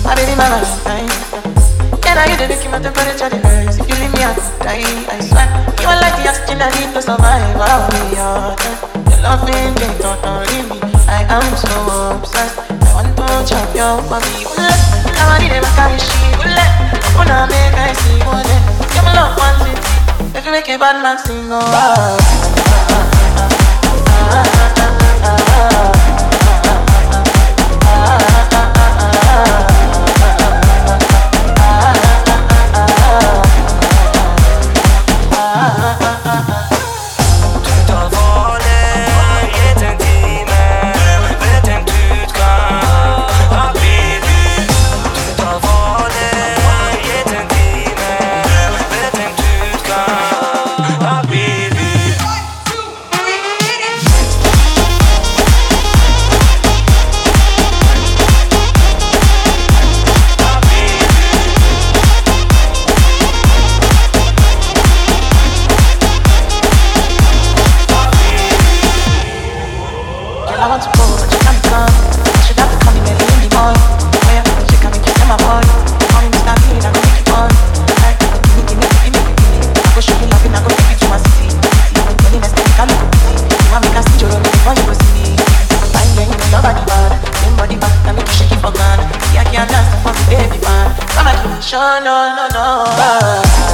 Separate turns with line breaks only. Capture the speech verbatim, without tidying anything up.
My baby, my Valentine. Can I get the making my temperature the rise? If you leave me, I could die, I swear. You are like the oxygen I need to survive. I'll be your turn. Your loving, they don't me. I am so obsessed. I want to chop your body. Now I need a carry she. Wanna make I see one day. Give me love one city. If you make a bad man sing, oh ah, ah, ah, ah, ah, ah, ah. Sure, no, no, no.